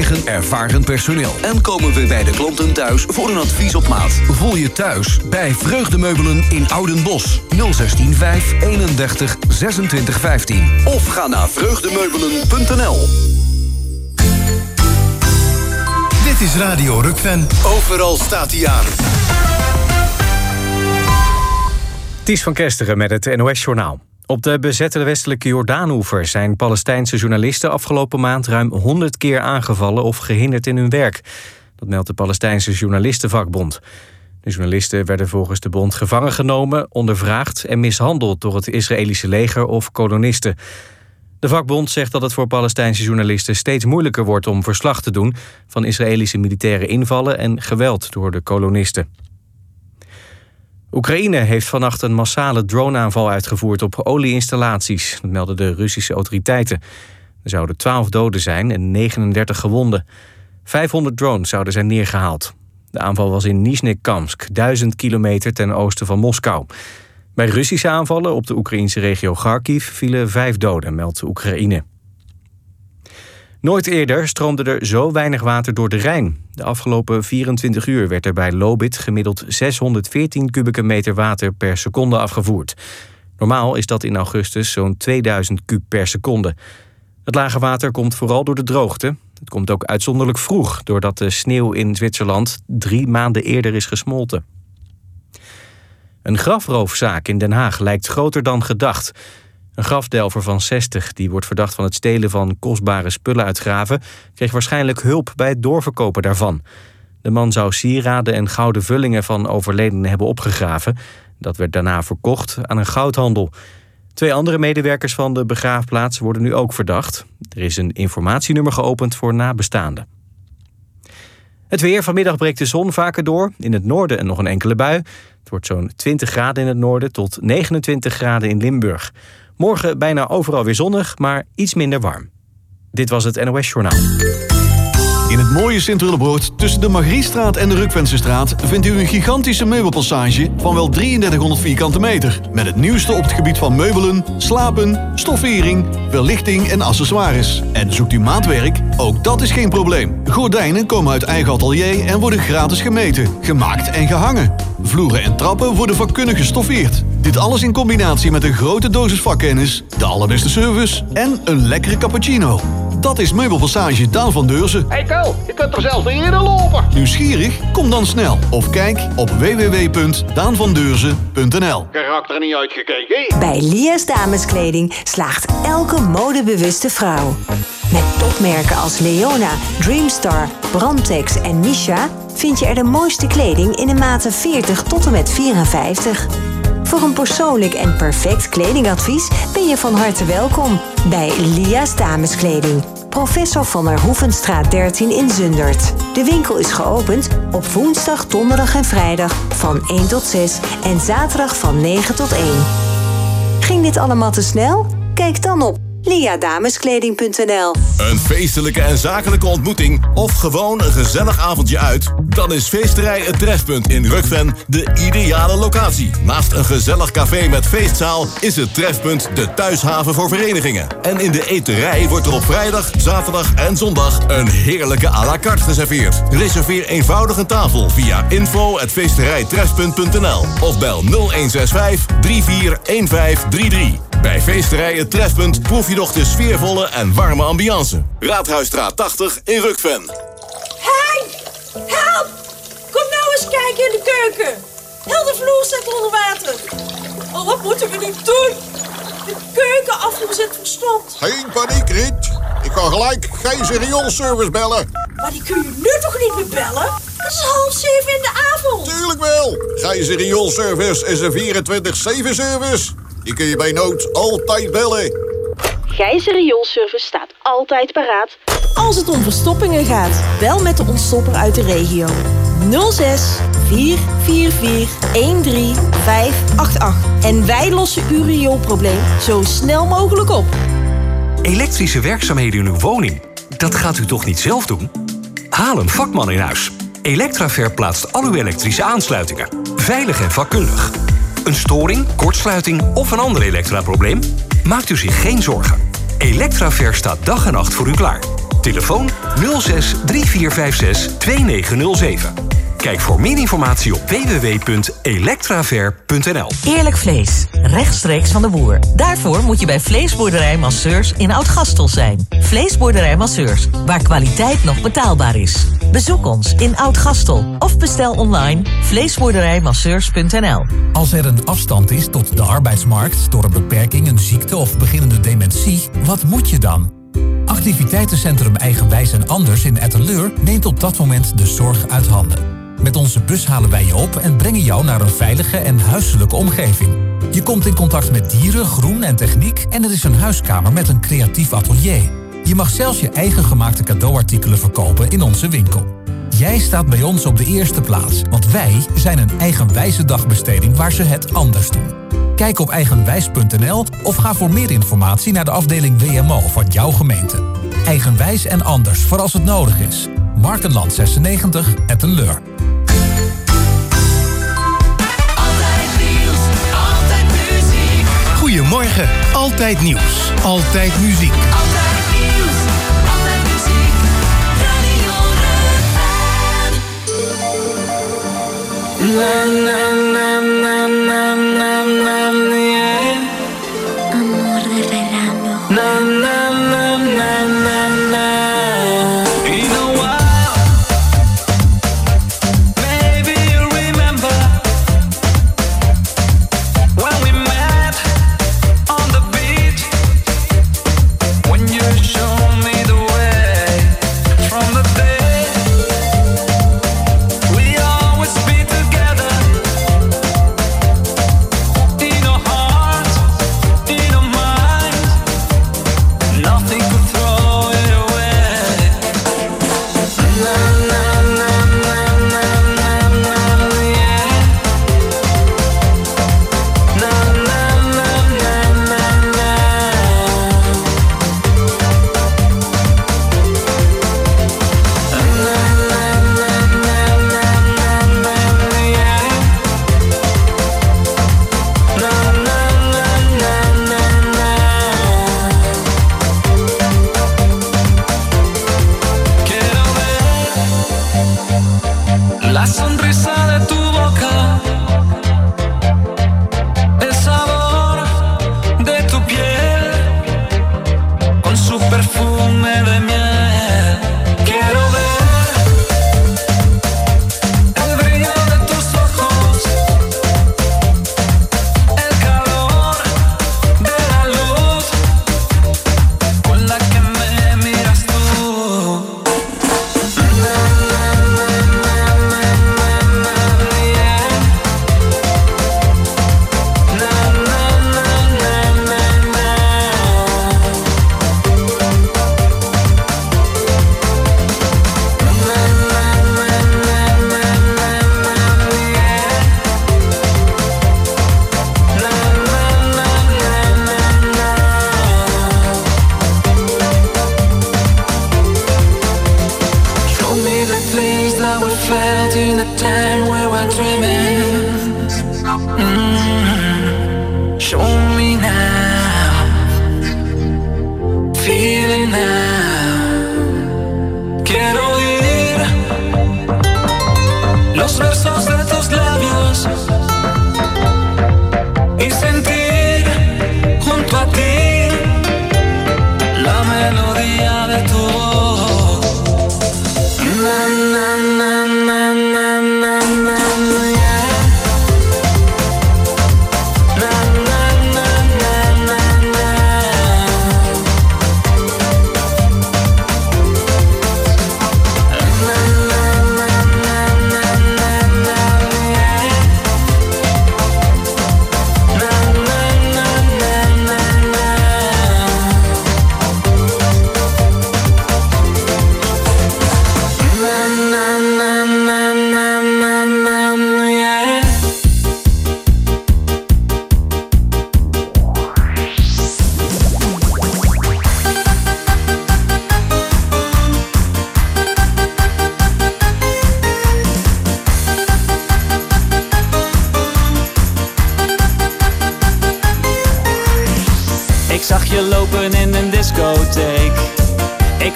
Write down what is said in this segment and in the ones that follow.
eigen ervaren personeel. En komen we bij de klanten thuis voor een advies op maat. Voel je thuis bij Vreugdemeubelen in Oudenbosch. 016 5 31 26 15. Of ga naar vreugdemeubelen.nl. Dit is Radio Rukven. Overal staat hij aan. Ties van Kesteren met het NOS-journaal. Op de bezette westelijke Jordaanoever zijn Palestijnse journalisten afgelopen maand ruim 100 keer aangevallen of gehinderd in hun werk. Dat meldt de Palestijnse Journalistenvakbond. De journalisten werden volgens de bond gevangen genomen, ondervraagd en mishandeld door het Israëlische leger of kolonisten. De vakbond zegt dat het voor Palestijnse journalisten steeds moeilijker wordt om verslag te doen van Israëlische militaire invallen en geweld door de kolonisten. Oekraïne heeft vannacht een massale droneaanval uitgevoerd op olieinstallaties. Dat melden de Russische autoriteiten. Er zouden 12 doden zijn en 39 gewonden. 500 drones zouden zijn neergehaald. De aanval was in Nizhnekamsk, 1000 kilometer ten oosten van Moskou. Bij Russische aanvallen op de Oekraïnse regio Kharkiv vielen 5 doden, meldt Oekraïne. Nooit eerder stroomde er zo weinig water door de Rijn. De afgelopen 24 uur werd er bij Lobith gemiddeld 614 kubieke meter water per seconde afgevoerd. Normaal is dat in augustus zo'n 2000 kub per seconde. Het lage water komt vooral door de droogte. Het komt ook uitzonderlijk vroeg, doordat de sneeuw in Zwitserland 3 maanden eerder is gesmolten. Een grafroofzaak in Den Haag lijkt groter dan gedacht. Een grafdelver van 60, die wordt verdacht van het stelen van kostbare spullen uit graven, kreeg waarschijnlijk hulp bij het doorverkopen daarvan. De man zou sieraden en gouden vullingen van overledenen hebben opgegraven. Dat werd daarna verkocht aan een goudhandel. 2 andere medewerkers van de begraafplaats worden nu ook verdacht. Er is een informatienummer geopend voor nabestaanden. Het weer. Vanmiddag breekt de zon vaker door. In het noorden en nog een enkele bui. Het wordt zo'n 20 graden in het noorden tot 29 graden in Limburg. Morgen bijna overal weer zonnig, maar iets minder warm. Dit was het NOS Journaal. In het mooie Sint-Willebroord, tussen de Margriestraat en de Rukvensestraat, vindt u een gigantische meubelpassage van wel 3300 vierkante meter. Met het nieuwste op het gebied van meubelen, slapen, stoffering, verlichting en accessoires. En zoekt u maatwerk? Ook dat is geen probleem. Gordijnen komen uit eigen atelier en worden gratis gemeten, gemaakt en gehangen. Vloeren en trappen worden vakkundig gestoffeerd. Dit alles in combinatie met een grote dosis vakkennis, de allerbeste service en een lekkere cappuccino. Dat is Meubelpassage Daan van Deurzen. Hey Ko, je kunt er zelfs niet in lopen. Nieuwsgierig? Kom dan snel. Of kijk op www.daanvandeurzen.nl. Karakter niet uitgekeken. Bij Lia's Dameskleding slaagt elke modebewuste vrouw. Met topmerken als Leona, Dreamstar, Brandtex en Misha vind je er de mooiste kleding in de maten 40 tot en met 54. Voor een persoonlijk en perfect kledingadvies ben je van harte welkom bij Lia's Dameskleding. Professor van der Hoevenstraat 13 in Zundert. De winkel is geopend op woensdag, donderdag en vrijdag van 1 tot 6 en zaterdag van 9 tot 1. Ging dit allemaal te snel? Kijk dan op liadameskleding.nl. Een feestelijke en zakelijke ontmoeting of gewoon een gezellig avondje uit? Dan is Feesterij Het Trefpunt in Rukven de ideale locatie. Naast een gezellig café met feestzaal is het Trefpunt de thuishaven voor verenigingen. En in de eterij wordt er op vrijdag, zaterdag en zondag een heerlijke à la carte geserveerd. Reserveer eenvoudig een tafel via info@feesterijtrefpunt.nl of bel 0165 341533. Bij Feesterij Het Trefpunt proef je nog de sfeervolle en warme ambiance. Raadhuisstraat 80 in Rukven. Hey! Help! Kom nou eens kijken in de keuken. Heel de vloer staat onder water. Oh, wat moeten we nu doen? De keukenafvoer zit verstomd. Geen paniek, Riet. Ik kan gelijk Gijzer rioolservice bellen. Maar die kun je nu toch niet meer bellen? Het is 6:30 in de avond. Tuurlijk wel. Gijzer rioolservice is een 24/7 service. Die kun je bij nood altijd bellen. Gijzer Rioolservice staat altijd paraat. Als het om verstoppingen gaat, bel met de ontstopper uit de regio. 06 444 13588. En wij lossen uw rioolprobleem zo snel mogelijk op. Elektrische werkzaamheden in uw woning? Dat gaat u toch niet zelf doen? Haal een vakman in huis. Elektraver plaatst al uw elektrische aansluitingen. Veilig en vakkundig. Een storing, kortsluiting of een ander elektraprobleem? Maakt u zich geen zorgen. Elektraver staat dag en nacht voor u klaar. Telefoon 06 3456 2907. Kijk voor meer informatie op www.electraver.nl. Eerlijk vlees, rechtstreeks van de boer. Daarvoor moet je bij Vleesboerderij Masseurs in Oud-Gastel zijn. Vleesboerderij Masseurs, waar kwaliteit nog betaalbaar is. Bezoek ons in Oud-Gastel of bestel online vleesboerderijmasseurs.nl. Als er een afstand is tot de arbeidsmarkt door een beperking, een ziekte of beginnende dementie, wat moet je dan? Activiteitencentrum Eigenwijs en Anders in Etteleur neemt op dat moment de zorg uit handen. Met onze bus halen wij je op en brengen jou naar een veilige en huiselijke omgeving. Je komt in contact met dieren, groen en techniek en er is een huiskamer met een creatief atelier. Je mag zelfs je eigen gemaakte cadeauartikelen verkopen in onze winkel. Jij staat bij ons op de eerste plaats, want wij zijn een eigenwijze dagbesteding waar ze het anders doen. Kijk op eigenwijs.nl of ga voor meer informatie naar de afdeling WMO van jouw gemeente. Eigenwijs en Anders voor als het nodig is. Markenland 96, Etteleur. Goedemorgen, altijd nieuws, altijd muziek. Altijd nieuws, altijd muziek. Radio Run. Amor de verano.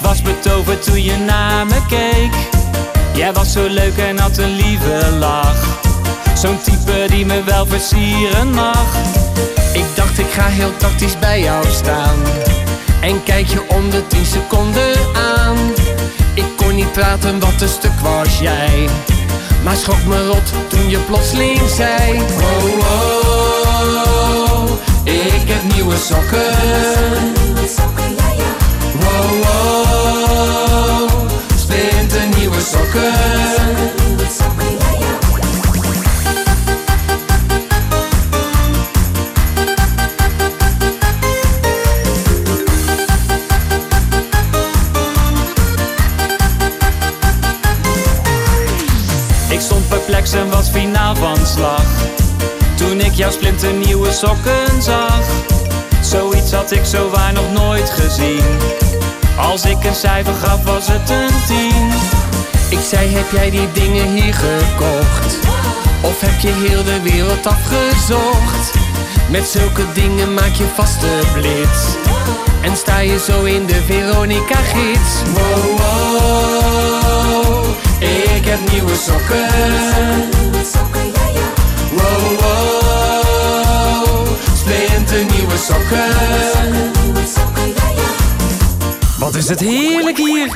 was betoverd toen je naar me keek. Jij was zo leuk en had een lieve lach. Zo'n type die me wel versieren mag. Ik dacht ik ga heel tactisch bij jou staan en kijk je om de 10 seconden aan. Ik kon niet praten, wat een stuk was jij. Maar schrok me rot toen je plotseling zei: oh, oh, ik heb nieuwe sokken. Wow, wow, splinternieuwe sokken. Ik stond perplex en was finaal van slag toen ik jouw splinternieuwe sokken zag. Zoiets had ik zowaar nog nooit gezien. Als ik een cijfer gaf was het een 10. Ik zei: heb jij die dingen hier gekocht? Of heb je heel de wereld afgezocht? Met zulke dingen maak je vast de blitz en sta je zo in de Veronica-gids. Wow, wow, ik heb nieuwe sokken. Wow, wow, splinternieuwe sokken. Wat is het heerlijk hier.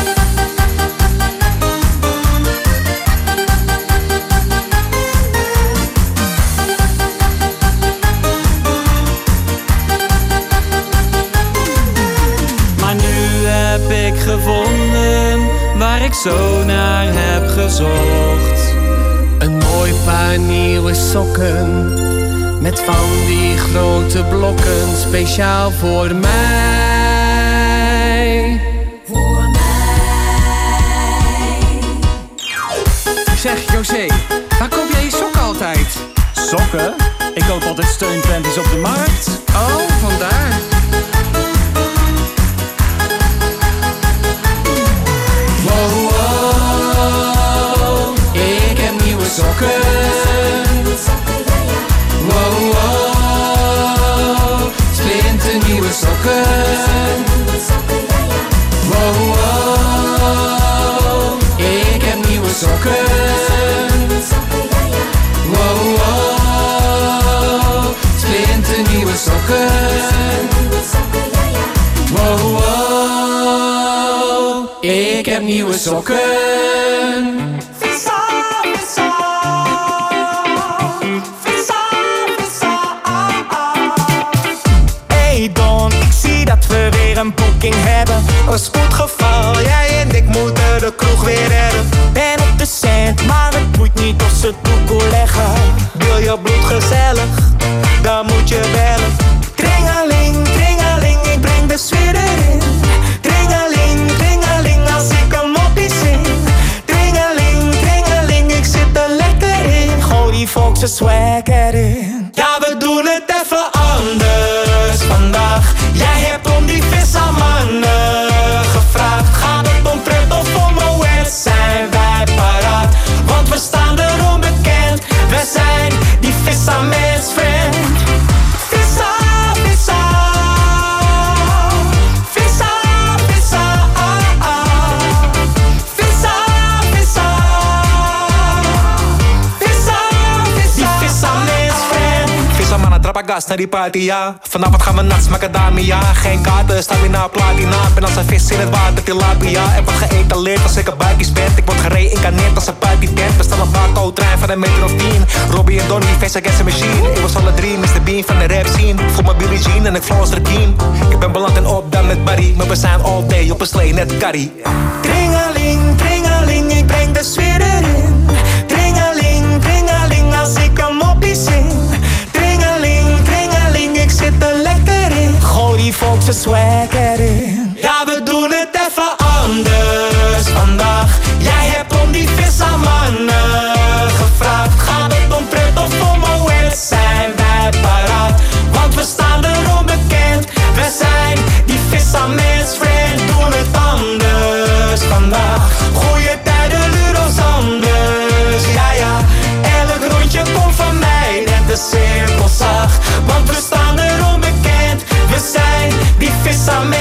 Maar nu heb ik gevonden waar ik zo naar heb gezocht. Een mooi paar nieuwe sokken met van die grote blokken, speciaal voor mij. Voor mij. Zeg José, waar koop jij je sokken altijd? Sokken? Ik koop altijd steunpanties op de markt. Oh, vandaar. Wow, wow, ik heb nieuwe sokken. Wow, wow, splinternieuwe sokken. Wow, wow, ik heb nieuwe sokken. Wow, wow, splinternieuwe sokken. Wow, wow, ik heb nieuwe sokken. Hey Don, ik zie dat we weer een boeking hebben. Een spoedgeval, jij en ik moeten de kroeg weer redden. Ben op de cent, maar het boeit niet of ze toekoe leggen. Wil je bloed gezellig, dan moet je bellen. Tringeling, tringeling, ik breng de sfeer erin. Tringeling, tringeling, als ik een moppie zing. Tringeling, tringeling, ik zit er lekker in. Gooi die volkse swag erin. Ja, we doen het even anders vandaag. Jij hebt om die vissermannen gevraagd. Gaat het om pret of om een wet? Zijn wij paraat? Want we staan er onbekend. We zijn die vissermans friend. Vissa, vissa. Vissa, vissa. Vissa, vissa. Vissa, vissa. Die vissermans friend. Vissermannen trappen gas naar die party, ja. Vanavond gaan we nats macadamia. Geen kaarten, stamina, platina. Ben als een vis in het water, tilapia. En wat geëtaleerd als ik een buikjes ben. Ik word gereïncarneerd als een partytent. We staan een barco-trein van een meter of 10. Robbie en Donnie, face against the machine. Ik was alle drie, Mr. Bean van de rap scene. Voel me Billie Jean en ik flow als Rakim. Ik ben beland en op dan met Barry. Maar we zijn all day op een slee, net curry. Tringeling, tringeling, ik breng de sfeer erin. Tringeling, tringeling, als ik een moppie zing. Tringeling, tringeling, ik zit er lekker in. Gooi die volkse swag erin. Ja, we doen het even anders vandaag. Jij hebt om die vissermannen gevraagd. Gaat het om pret of om een wet? Zijn wij paraat? Want we staan er onbekend. We zijn die vissermans friend. Doen het anders vandaag. Goeie tijden, Ludos anders. Ja, ja, elk rondje komt van mij. Net de cirkelzaag. Want we staan er onbekend. We zijn die vissermans.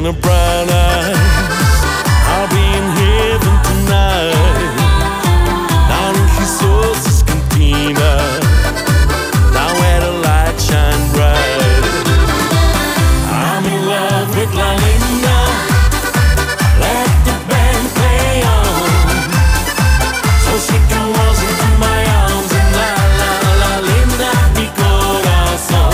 and her brown eyes. I'll be in heaven tonight, down in Jesus' cantina, down where the light shine bright. I'm in love with La Linda. Let the band play on, so she can waltz into my arms and la la la Linda mi corazón.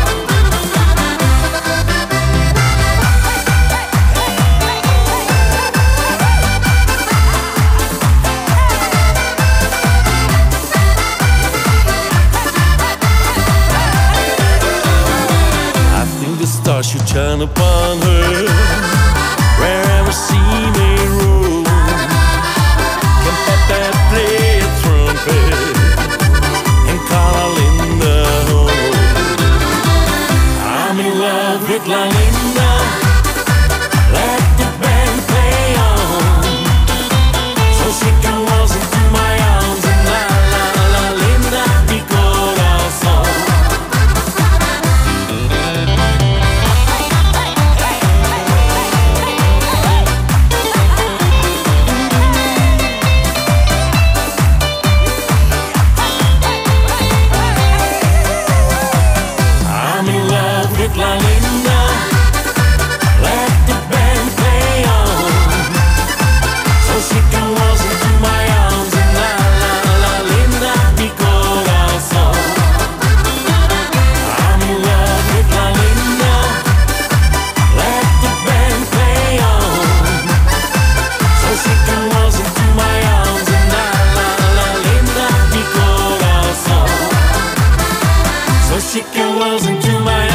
Stars should shine upon her, wherever she may roam. Can Pepe play a trumpet and call her Linda home? I'm in love with La Linda. Let the band play on, so she can waltz into my arms and la la la Linda mi corazón. La Linda, let the band play on, so she can waltz into my arms and la la la Linda mi corazón. I'm in love with La Linda. Let the band play on, so she can waltz into my arms and la la la Linda mi corazón. So she can waltz into my arms.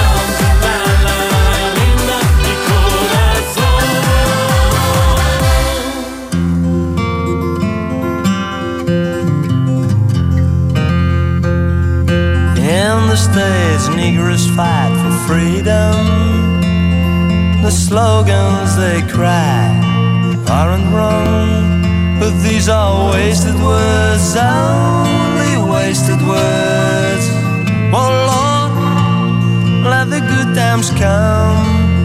The States, Negroes fight for freedom. The slogans they cry aren't wrong, but these are wasted words, only wasted words. Oh Lord, let the good times come.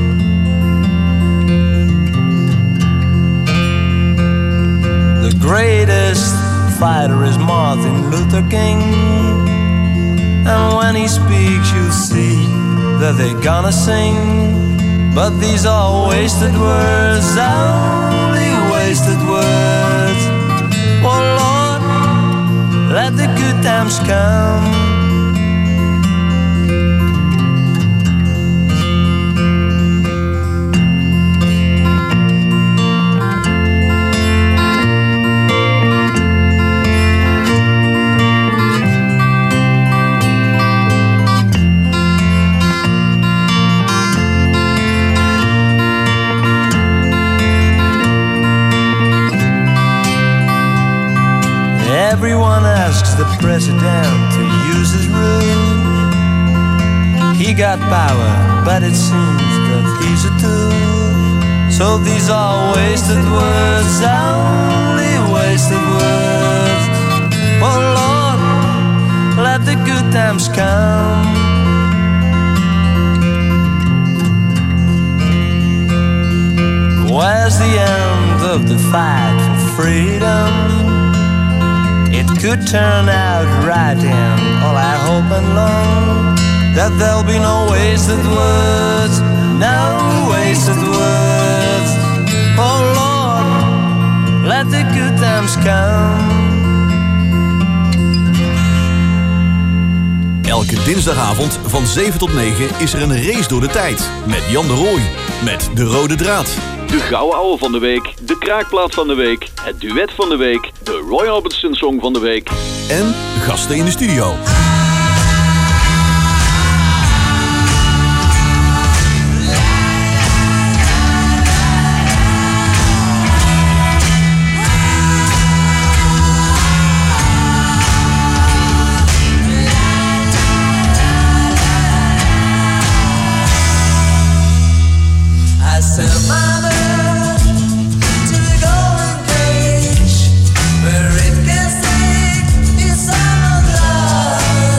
The greatest fighter is Martin Luther King, and when he speaks you'll see that they're gonna sing. But these are wasted words, only wasted words. Oh Lord, let the good times come. Everyone asks the president to use his rule. He got power, but it seems that he's a tool. So these are wasted words, only wasted words. Oh Lord, let the good times come. Where's the end of the fight for freedom? It could turn out right, and all I hope and long that there'll be no wasted words, no wasted words. Oh Lord, let the good times come. Elke dinsdagavond van 7 tot 9 is er een race door de tijd met Jan de Rooij met De Rode Draad. De gouden ouwe van de week, de kraakplaat van de week, het duet van de week, de Roy Orbison song van de week. En gasten in de studio. Where it can stay is all love.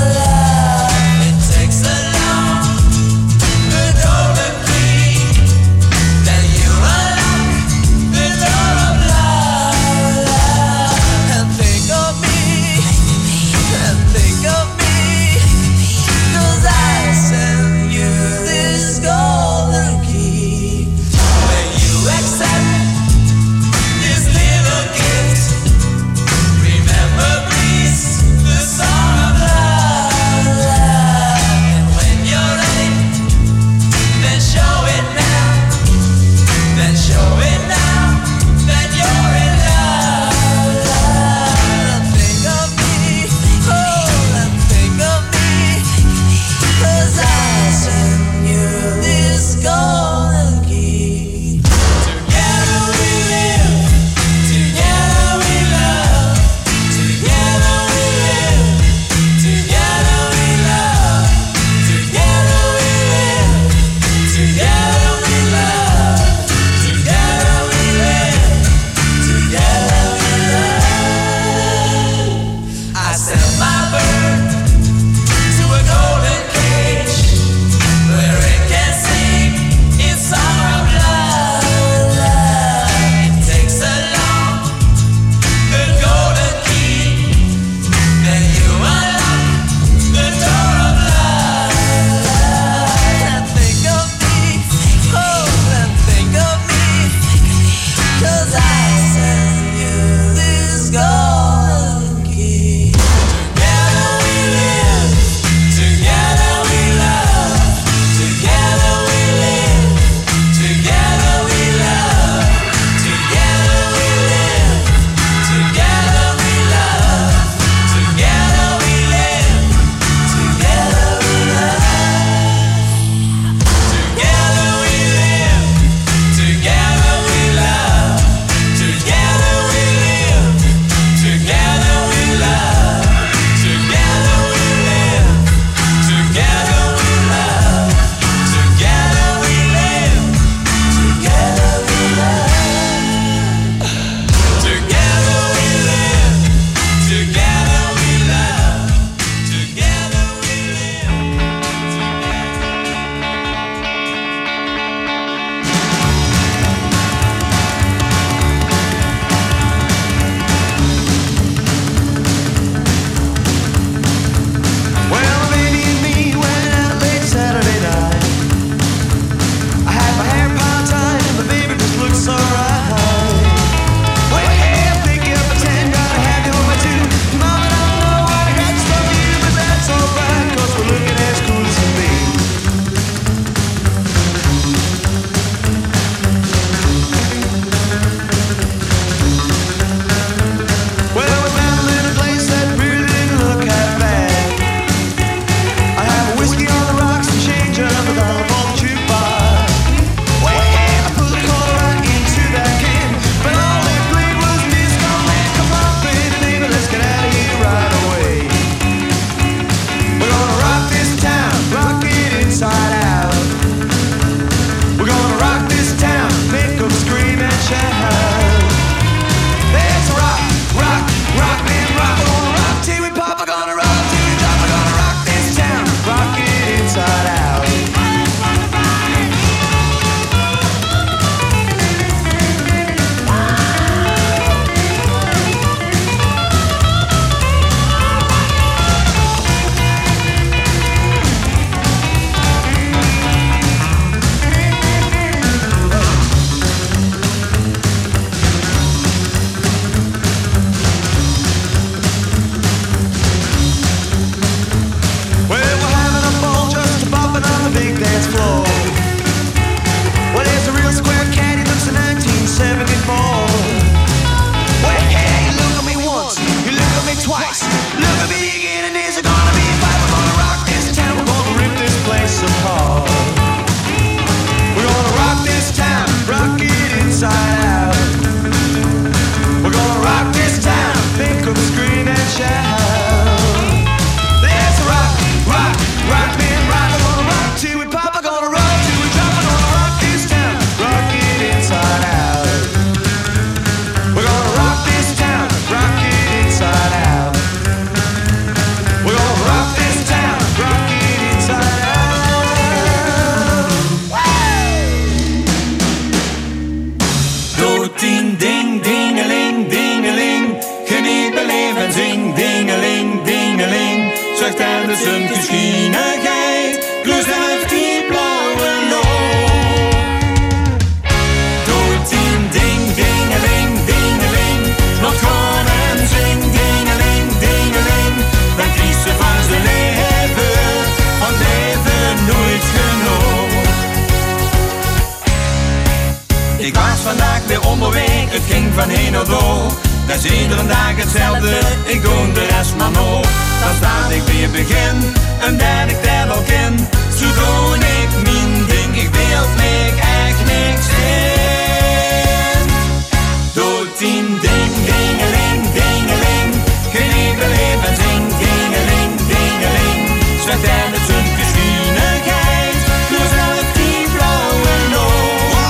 onderweg, het ging van heen naar door. Dat is iedere dag hetzelfde, ik doe de rest maar nog. Dan staat ik weer begin, en dat ik dat al ken. Zo doe ik mijn ding, ik wil me echt niks in. Doe 10 ding, dingeling, dingeling. Genieten leven, zing, dingeling, dingeling. Zeg dat het zijn geschiedenheid, doe zelf die blauwe noot.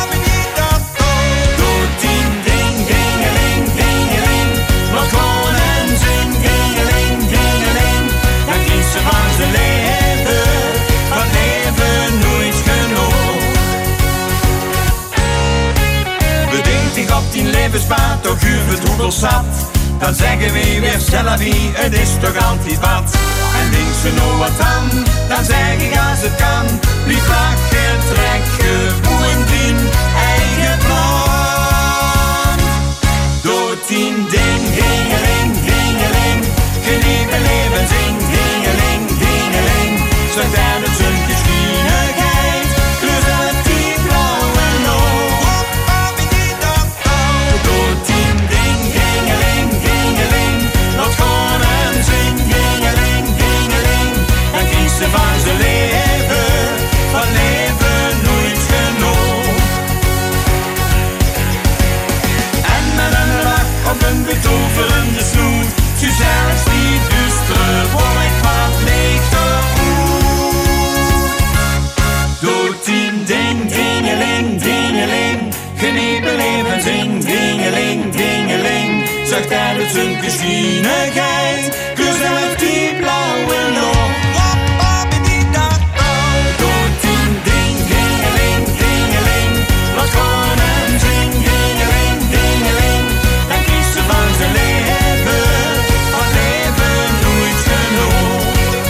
Doe 10 ding, dingeling, dingeling. Laat gewoon en zing, dingeling, dingeling. Dan kies ze van zijn leven, van leven nooit genoeg. Bedenkt zich op 10 levenspaad, toch uur het hoeveel zat. Dan zeggen we weer Cellavi, het is toch altijd wat. En denkt ze nou wat dan zeg ik als het kan. Blijf lachen, trek gewoon die eigen plan. Door 10 ding, dingeling, dingeling. Geniet mijn leven, zing, dingeling, dingeling. Zeg dat het zijn geschiedenheid, dus uit die blauwe noot. Door 10 ding, dingeling, dingeling. Laat gewoon en zing, dingeling, dingeling. Dan kies ze van zijn leven, van leven nooit genoeg. En met een lach op een betoverende snoet, ze zelfs niet dustere wolk wat lichter goed. Door 10 ding, dingeling, dingeling. Geniet mijn leven, zing, dingeling, dingeling. Zeg dat het zijn geschiedenheid, dus zelf die blauwe nog. Door 10 ding, dingeling, dingeling. Laat gewoon en zing, dingeling, dingeling. Dan kies ze van zijn leven, van leven nooit genoeg.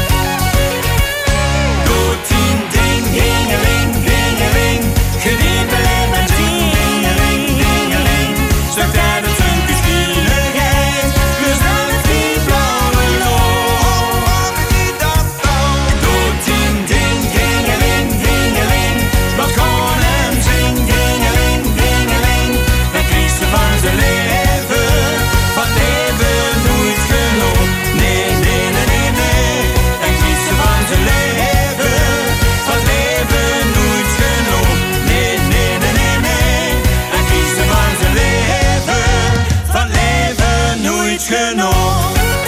Door 10 ding, dingeling, dingeling. Geniet mijn leven, zing, dingeling, dingeling. Zeg dat het zijn geschiedenheid, dus zelf die blauwe nog. Door 10 ding, dingeling, dingeling. Laat gewoon en zing, dingeling, dingeling. Dan kies ze van zijn leven, van leven nooit genoeg. Nee, nee, nee, nee, nee. Dan kies ze van zijn leven, van leven nooit genoeg. Nee, nee, nee, nee, nee. Dan kies ze van zijn leven, van leven nooit genoeg.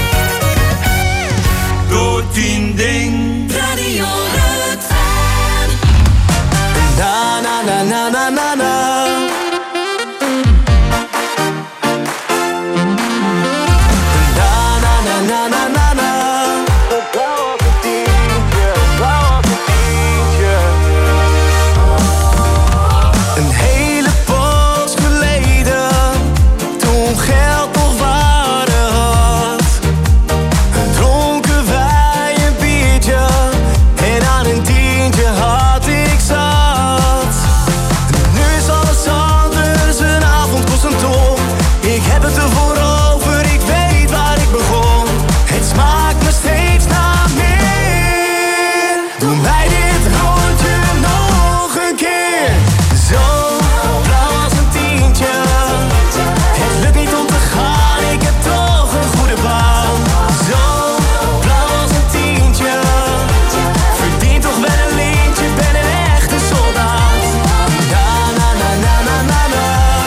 Door 10 ding. Radio Rukven. Na na na na na na na. Na na na na na na na. Een hele poos geleden, toen geld nog waarde had, dronken wij een biertje en aan een tientje had ik zat. Nu is alles anders, een avond kost een ton. Ik heb het ervoor over, ik weet waar ik begon. Het smaakt me steeds naar meer. Doe mij dit rondje nog een keer. Zo blauw als een tientje. Het lukt niet om te gaan, ik heb toch een goede baan. Zo blauw als een tientje. Verdien toch wel een lintje, ben een echte soldaat. Na na na na na na na.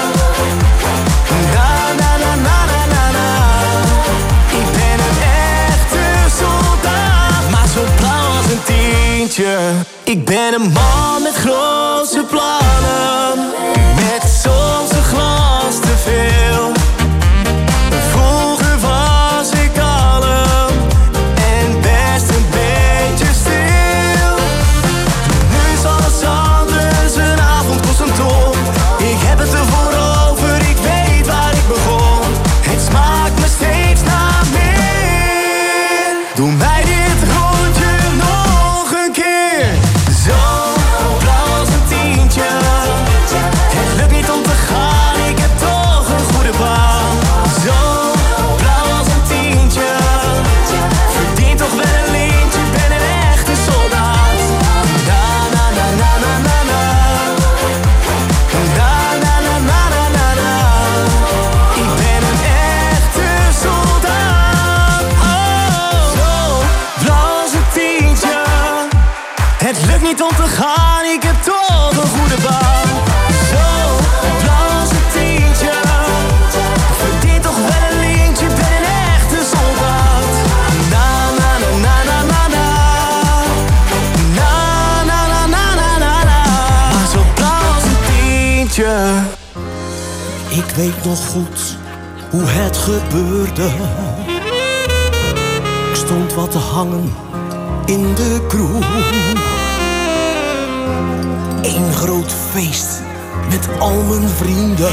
Na na na na na na na. Ik ben een echte soldaat, maar zo blauw als een tientje. Ik ben een man met grootse plannen, met soms een glas te veel. Vroeger was ik kalm en best een beetje stil. Nu is alles anders, een avond kost een ton. Ik heb het ervoor over, ik weet waar ik begon. Het smaakt me steeds naar meer. Doe mij dit rondje nog een keer. Zo Ik weet nog goed hoe het gebeurde. Ik stond wat te hangen in de kroeg. Eén groot feest met al mijn vrienden.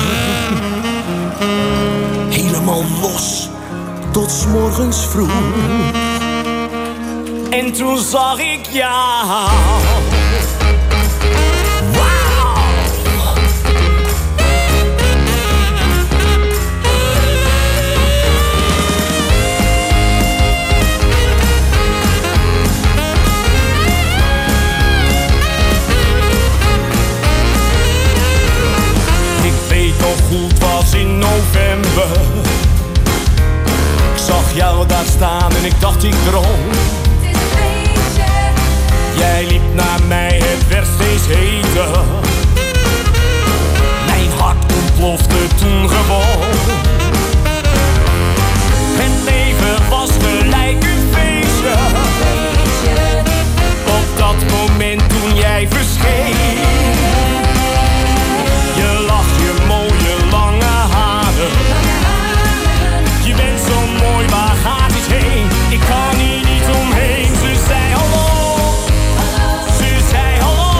Helemaal los tot 's morgens vroeg. En toen zag ik jou. Het was in november. Ik zag jou daar staan en ik dacht ik droom. Jij liep naar mij, het werd steeds heter. Mijn hart ontplofte toen gewoon. Het leven was gelijk een feestje. Op dat moment toen jij verscheen. Je lacht, je mooie lange haren. Je bent zo mooi, waar gaat het heen? Ik kan hier niet omheen. Ze zei hallo, ze zei hallo.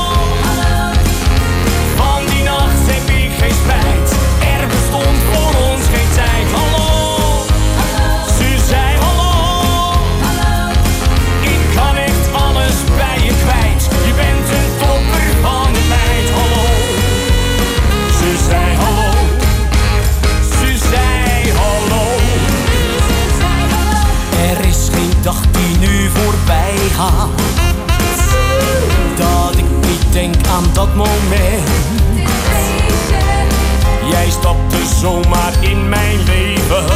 Van die nacht heb ik geen spijt. Er bestond voor ons geen tijd. Hallo, ze zei hallo. Ik kan echt alles bij je kwijt. Je bent een topper van de meid. Hallo. Ze zei hallo, ze zei hallo. Er is geen dag die nu voorbij gaat dat ik niet denk aan dat moment. Jij stapte zomaar in mijn leven.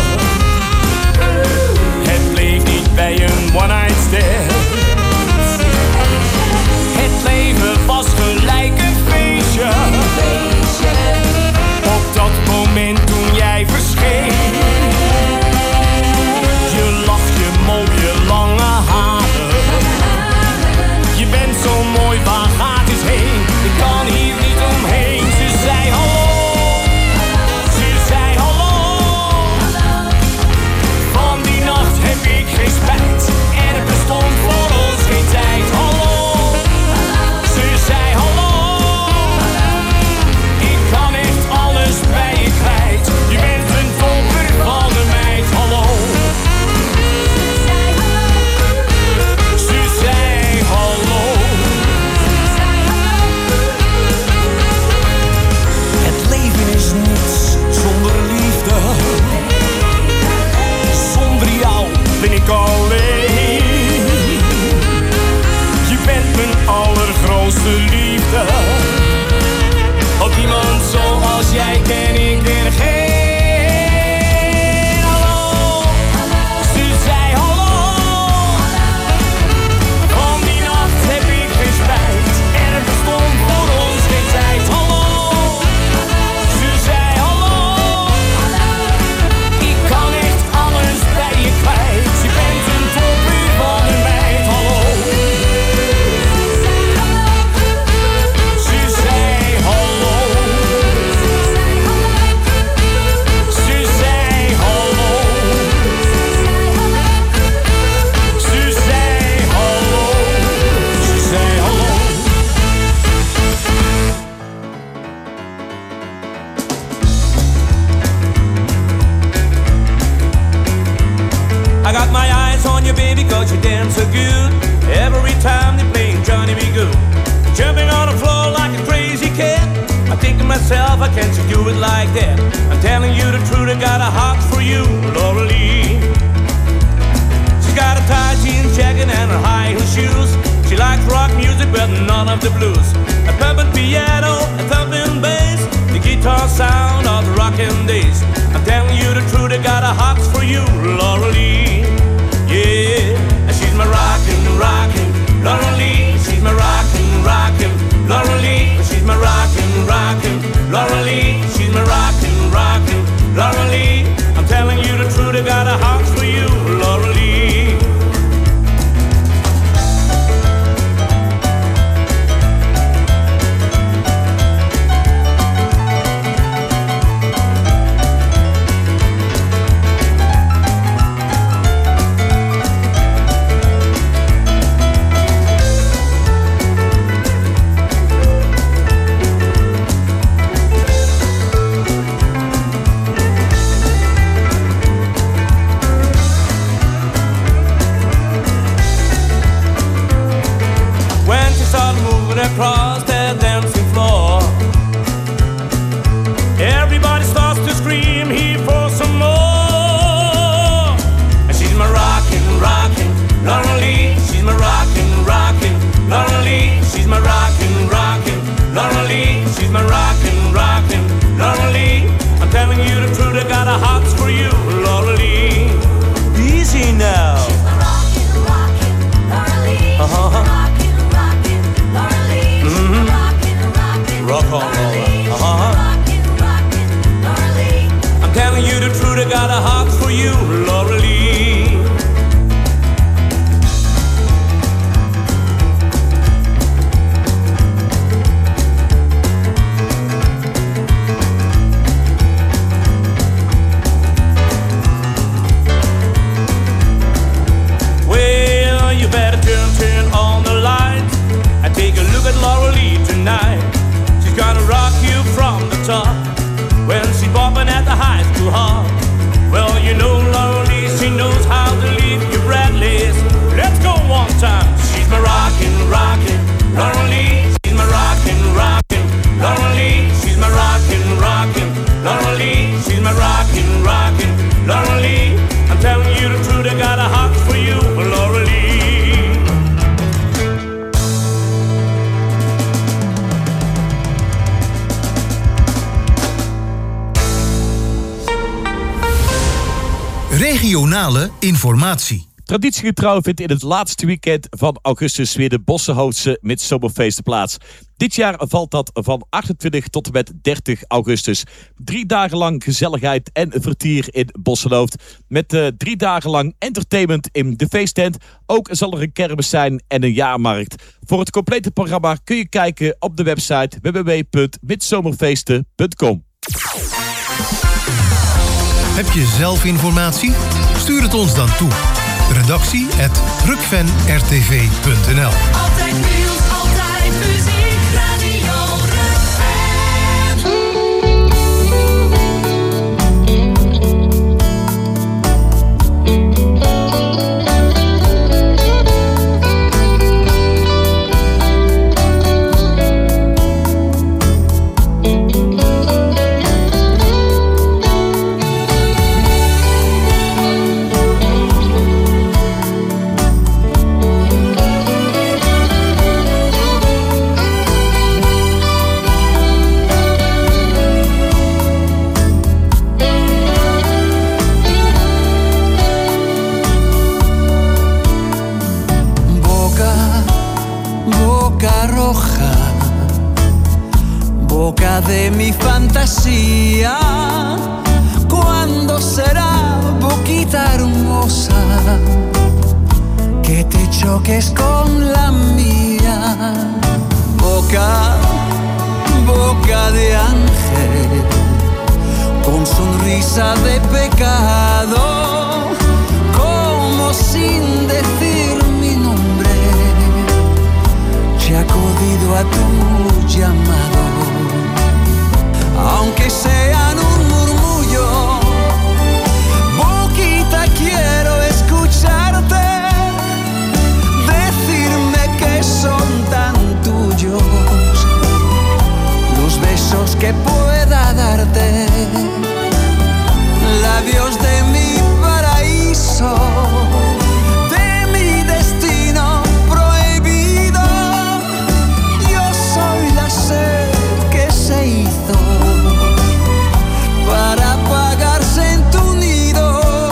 Het bleef niet bij een one-night stand. Het leven was gelijk een feestje. Op dat moment toen jij verscheen. Je lacht, je mooie lange haren. Je bent zo mooi, waar gaat het heen? Ik kan hier niet omheen. Ze zei hallo, ze zei hallo. Van die nacht heb ik geen spijt. Er bestond voor ons geen tijd. Hallo, ze zei hallo. Ik kan echt alles bij je kwijt. Je bent een topper van de meid. Hallo. Ze zei hallo. Het leven is niets zonder liefde. Zonder jou ben ik alleen. Je bent mijn allergrootste liefde. Ook iemand zoals jij ken ik er geen. Hallo, ze zei hallo. Van die nacht heb ik geen spijt. Er bestond voor ons geen tijd. Hallo, ze zei hallo. Ik kan echt alles bij je kwijt. Je bent een topper van de meid. Hallo. Ze zei hallo. Ze zei hallo. Ze zei hallo. Ze zei hallo. I got my eyes on you, baby, 'cause you dance so good. Every time they playing Johnny B. Good. Jumping on the floor like a crazy cat. I think to myself, I can't you do it like that? I'm telling you the truth, I got a heart for you, Laura Lee. She's got a tight jeans jacket and her high heel shoes. She likes rock music, but none of the blues. A pumping piano, a thumping bass, the guitar sound of the rockin' days. I'm telling you the truth, I got a heart for you, Laura Lee. Yeah, and she's my rockin', rockin', Laura Lee. She's my rockin', rockin', Laura Lee. She's my rockin', rockin', Laura Lee. She's my rockin', rockin', Laura Lee. I'm telling you the truth, I got a heart for you, Laura Lee. Regionale informatie. Traditiegetrouw vindt in het laatste weekend van augustus weer de Bossenhoutse Midzomerfeesten plaats. Dit jaar valt dat van 28 tot en met 30 augustus. 3 dagen lang gezelligheid en vertier in Bossenhoofd. Met 3 dagen lang entertainment in de feesttent. Ook zal er een kermis zijn en een jaarmarkt. Voor het complete programma kun je kijken op de website www.midzomerfeesten.com. Heb je zelf informatie? Stuur het ons dan toe. redactie@rukvenrtv.nl. Altijd nieuws, altijd muziek, Radio boca de mi fantasía. ¿Cuándo será, boquita hermosa, que te choques con la mía? Boca, boca de ángel, con sonrisa de pecado, como sin decir mi nombre, he acudido a tu llamado, aunque sean un murmullo. Boquita, quiero escucharte, decirme que son tan tuyos los besos que pueda darte, labios de mi paraíso, que se hizo para apagarse en tu nido.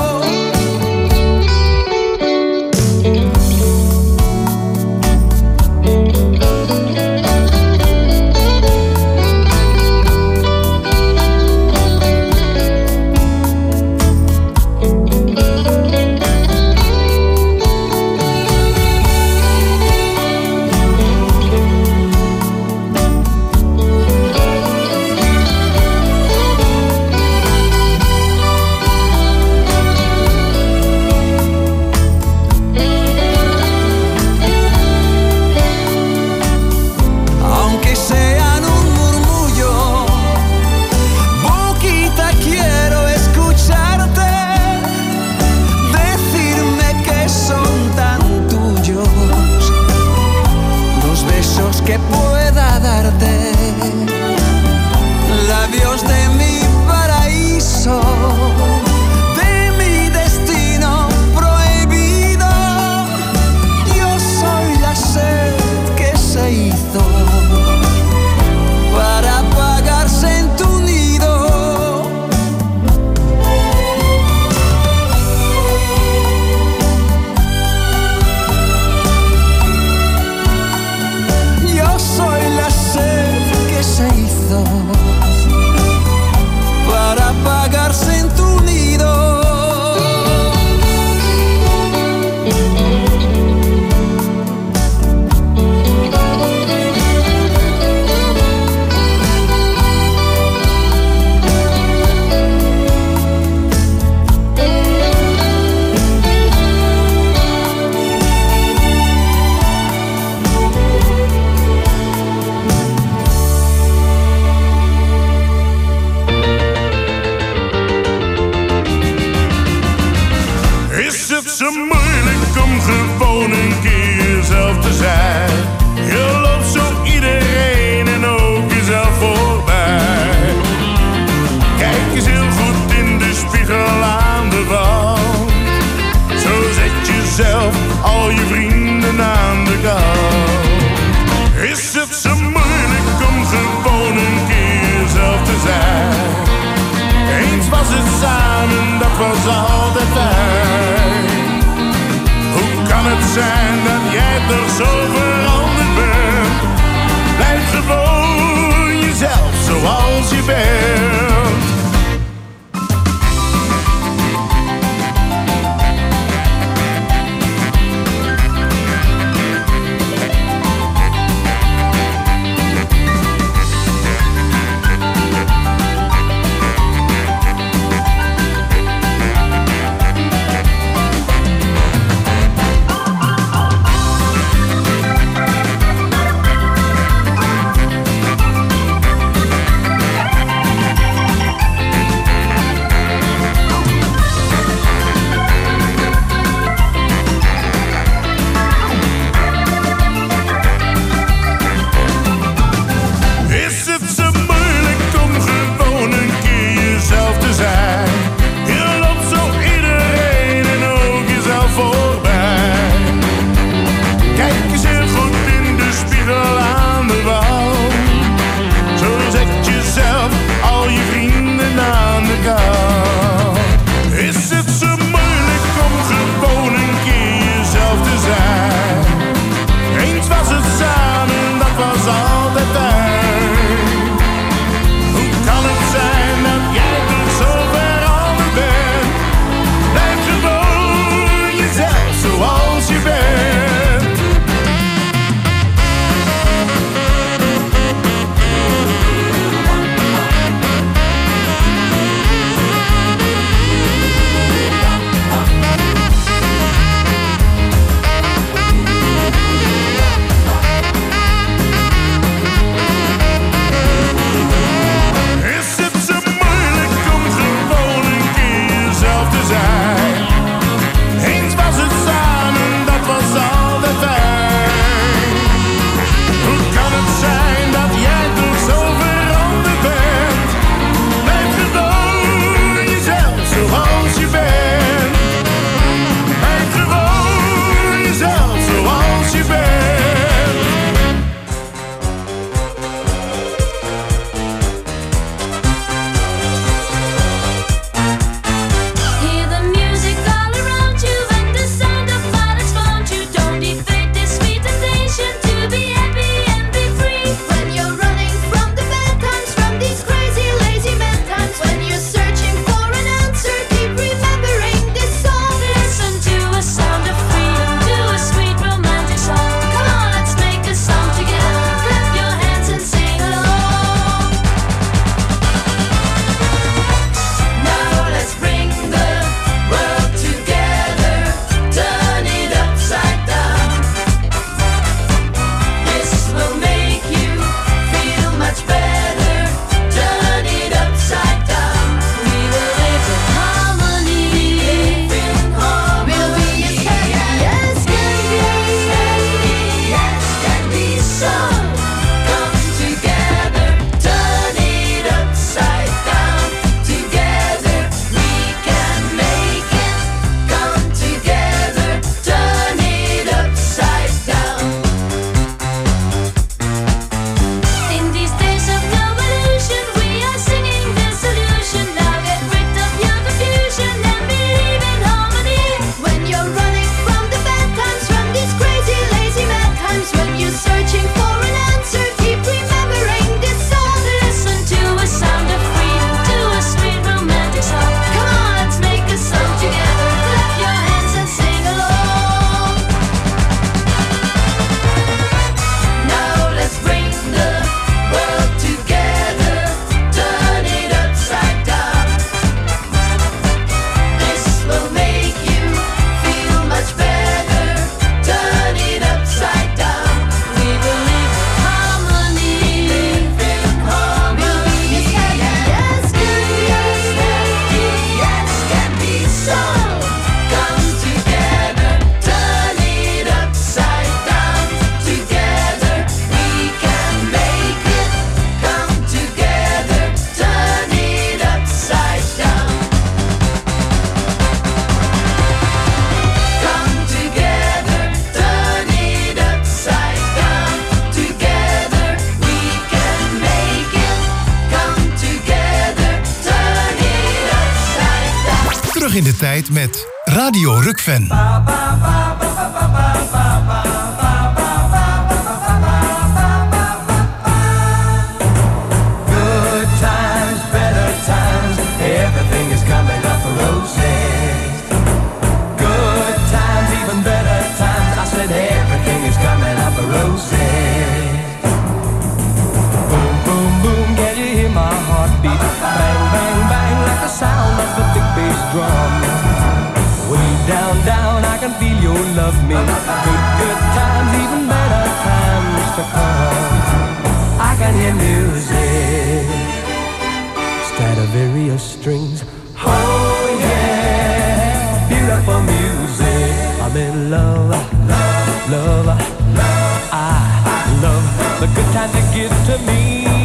Que pueda darte, labios de mi paraíso, de mi destino prohibido. Yo soy la sed que se hizo para apagarse en tu nido. Soy la sed que se hizo para apagarse en tu nido. Zo moeilijk om gewoon een keer jezelf te zijn. Je loopt zo iedereen en ook jezelf voorbij. Kijk eens heel goed in de spiegel aan de wand. Zo zet jezelf al je vrienden aan de kant. Is het zo moeilijk om gewoon een keer jezelf te zijn? Eens was het samen, dat was altijd fijn. zijn dat jij toch zo veranderd bent. Blijf gewoon jezelf zoals je bent. in de tijd met Radio Rukven. Good times, better times, everything is coming up for roses. Good times, even better times, I said everything is coming up for roses. Boom, boom, boom, can you hear my heartbeat? Bang, bang, bang, like the sound of the big bass drum. Way down, down, I can feel your love me. Good, good times, even better times to come. I can hear music, Stradivarius strings. Oh yeah, beautiful music. I'm in love, love, love, love. I love the good times you give to me.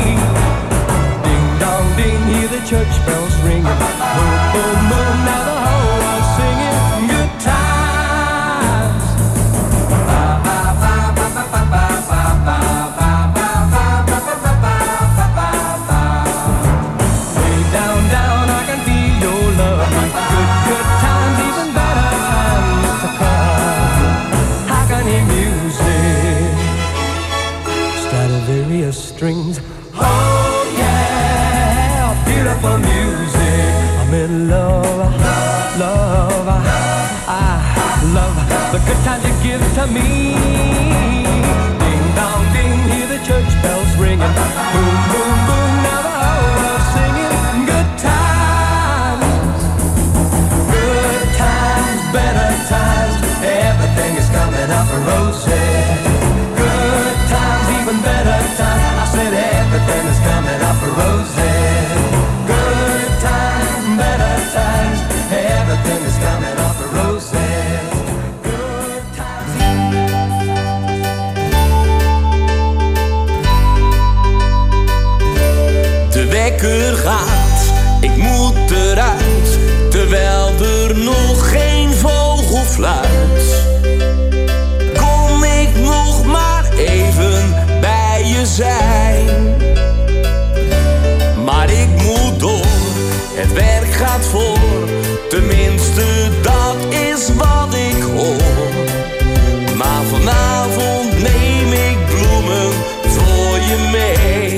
Ding dong ding, hear the church bells ringing. Boom, boom, boom, now the whole world's singing. Good times. Ba ba ba ba ba ba ba ba ba ba ba ba ba ba. Way down, down, I can feel your love. Good, good times, even better times to come. I can hear music, Stradivarius strings. Oh yeah, beautiful music. I'm in love, love. I love the good times you give to me. Ding dong ding, hear the church bells ringing. Boom, boom, boom, now the whole world's singing. Good times, good times, better times. Everything is coming up for roses. Good times, even better times. I said everything is coming up for roses. Good times, better times. Everything is coming up for roses. Good times. De wekker gaat, ik moet eruit, terwijl er nog geen vogel fluit. Kom ik nog maar even bij je zijn. Maar ik moet door, het werk gaat voor, tenminste dat is wat ik hoor. Maar vanavond neem ik bloemen voor je mee.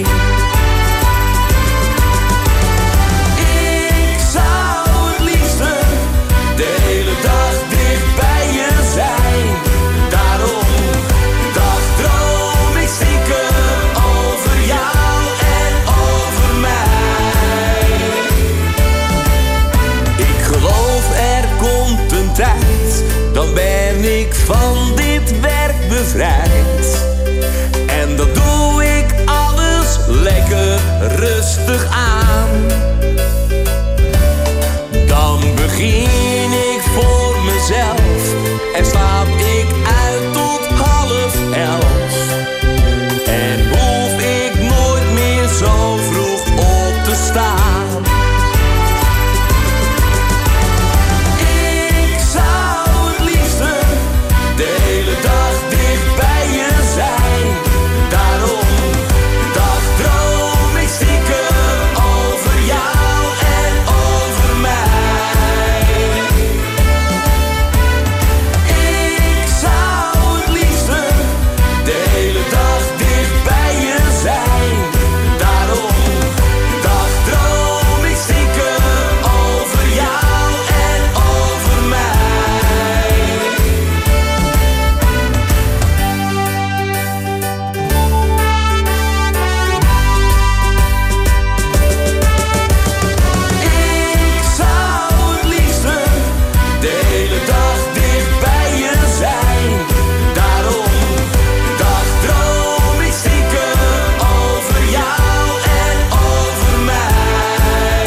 Ik zou het liefste de hele dag dicht bij je zijn. Daarom dagdroom ik stiekem over jou en over mij. Ik geloof er komt een tijd, dan ben ik van dit werk bevrijd. En dan doe ik alles lekker rustig aan. Dan begin ik voor mezelf en slaap ik uit tot 10:30. En hoef ik nooit meer zo vroeg op te staan. Ik zou het liefste de hele dag dicht bij je zijn. Daarom dagdroom ik stiekem over jou en over mij. Ik zou het liefste de hele dag dicht bij je zijn. Daarom dagdroom ik stiekem over jou en over mij. Ik zou het liefste de hele dag dicht bij je zijn. Daarom dagdroom ik stiekem over jou en over mij.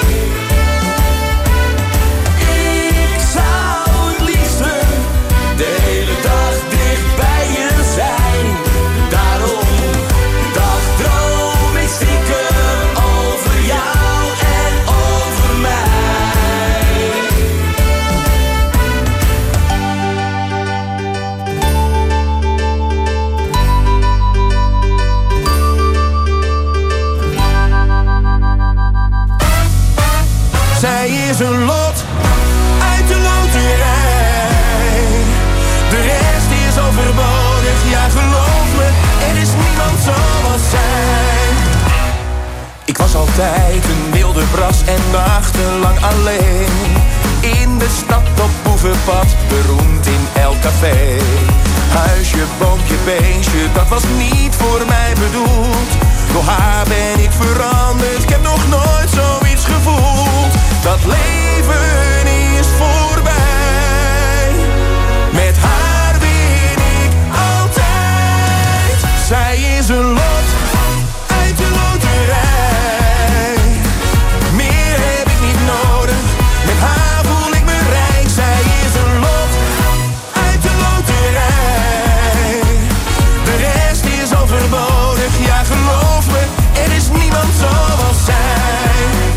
Ik zou het liefste de hele dag dicht bij je zijn. Daarom dagdroom ik stiekem over jou en over mij. Zij is een lot uit de loterij. De rest overbodig. Ja, geloof me, er is niemand zoals zij. Ik was altijd een wilde bras en nachtenlang alleen. In de stad op Boevenpad, beroemd in elk café. Huisje, boompje, beestje, dat was niet voor mij bedoeld. Door haar ben ik veranderd, ik heb nog nooit zoiets gevoeld. Dat leven is voorbij, met haar win ik altijd. Zij is een lot uit de loterij. Meer heb ik niet nodig, met haar voel ik me rijk. Zij is een lot uit de loterij. De rest is overbodig, ja geloof me, er is niemand zoals zij.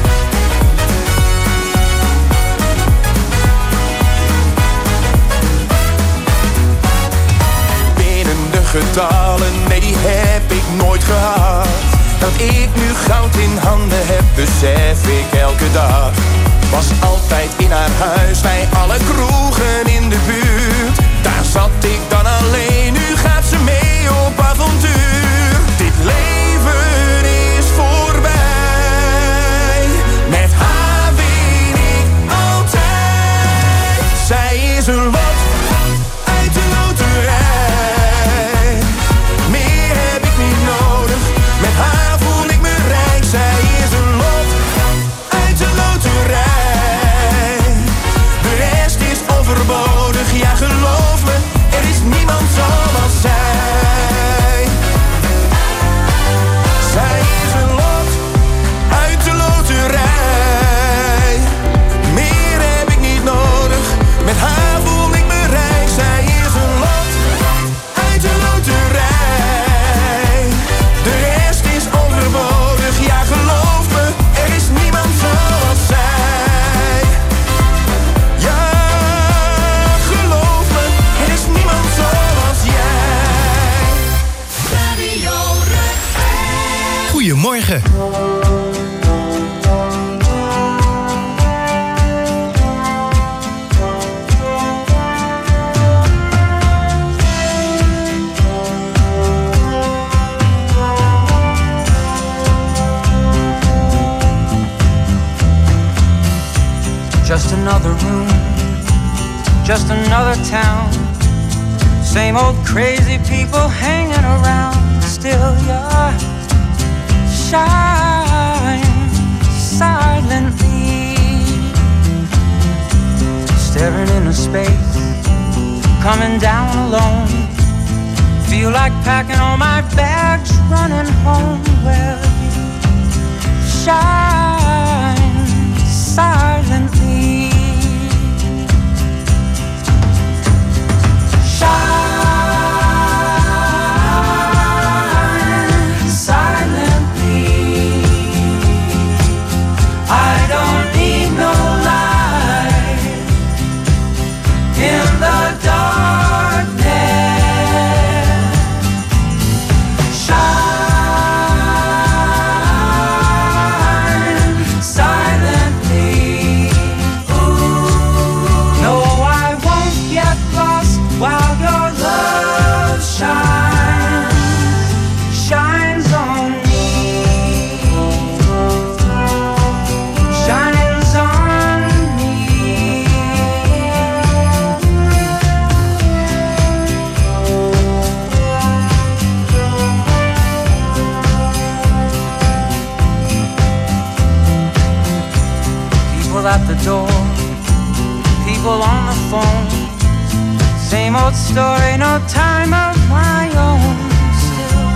Binnen de getallen, nee die heb ik nooit gehad. Dat ik nu goud in handen heb, besef ik elke dag. Was altijd in haar huis, bij alle kroegen in de buurt. Daar zat ik dan alleen, nu gaat ze mee op avontuur. Dit leven is voorbij, met haar win ik altijd. Zij is een lot uit de loterij. Meer heb ik niet nodig, met haar voel ik me rijk. Zij is een lot uit de loterij. De rest is overbodig, ja geloof me, er is niemand zoals zij. Zij is een lot uit de loterij. Meer heb ik niet nodig, met haar voel ik me rijk. Zij is een lot uit de loterij. De rest is overbodig, ja geloof me, er is niemand zoals zij. Ja, geloof me, er is niemand zoals jij. Radio Rukven. Goedemorgen. Just another room, just another town. Same old crazy people hanging around. Still you shine silently, staring into space, coming down alone. Feel like packing all my bags, running home. Well, you shine silently. Shine silently. I don't need no light in the darkness. Shine silently. No, I won't get lost while your love shines on me. Shines on me. People at the door, people on the phone. Same old story, no time of my own. Still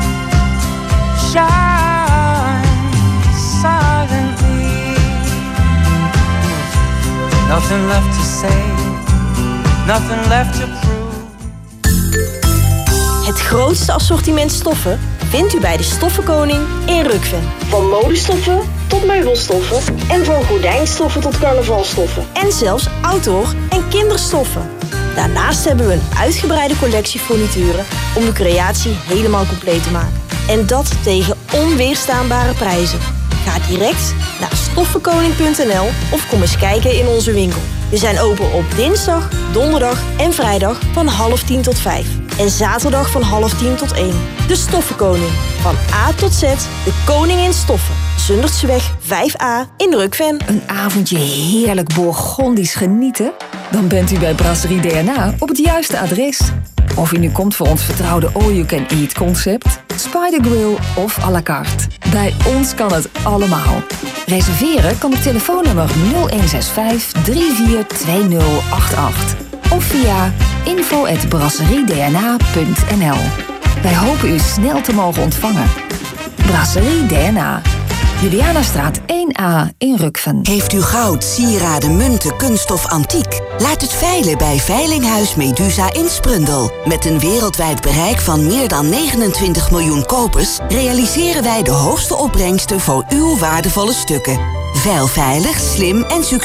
shine silently. Nothing left to say, nothing left to prove. Het grootste assortiment stoffen vindt u bij de Stoffenkoning in Rukven. Van modestoffen tot meubelstoffen en van gordijnstoffen tot carnavalstoffen. En zelfs outdoor- en kinderstoffen. Daarnaast hebben we een uitgebreide collectie furnituren om uw creatie helemaal compleet te maken. En dat tegen onweerstaanbare prijzen. Ga direct naar stoffenkoning.nl of kom eens kijken in onze winkel. We zijn open op dinsdag, donderdag en vrijdag van 9:30 tot 5. En zaterdag van 9:30 tot 1. De Stoffenkoning. Van A tot Z, de koning in stoffen. Zundertseweg 5A in Rukven. Een avondje heerlijk Bourgondisch genieten? Dan bent u bij Brasserie DNA op het juiste adres. Of u nu komt voor ons vertrouwde all-you-can-eat concept, Spider Grill of à la carte. Bij ons kan het allemaal. Reserveren kan op telefoonnummer 0165 342088 of via info@brasseriedna.nl. Wij hopen u snel te mogen ontvangen. Brasserie DNA. Julianastraat 1A in Rukven. Heeft u goud, sieraden, munten, kunststof, antiek? Laat het veilen bij Veilinghuis Medusa in Sprundel. Met een wereldwijd bereik van meer dan 29 miljoen kopers realiseren wij de hoogste opbrengsten voor uw waardevolle stukken. Veil veilig, slim en succesvol